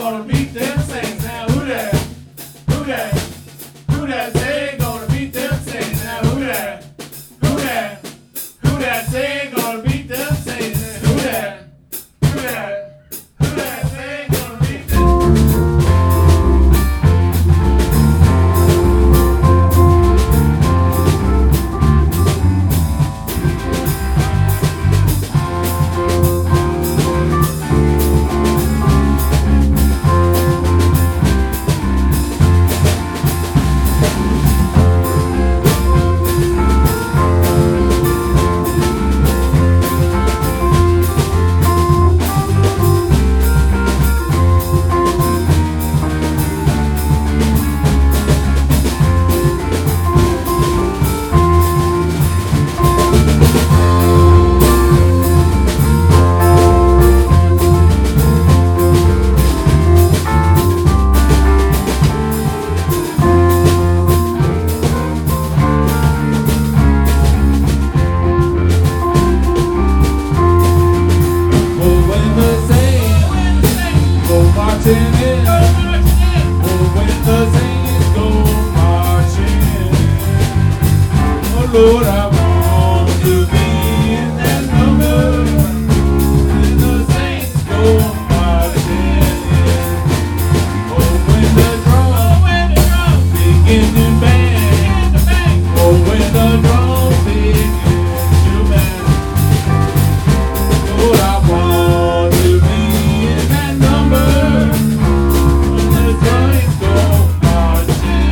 gonna beat them Saints. Now who that? Who that? Who that say gonna beat them Saints? Now who that? Who that? Who that say gonna beat them Saints? Who that? Who that? Who that say gonna beat them? Lord, I want to be in that number when the saints go marching in. Oh, when the drums begin to bang. Oh, when the drums begin to bang. Lord, I want to be in that number when the saints go marching.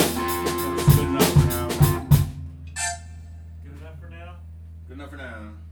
Good enough for now.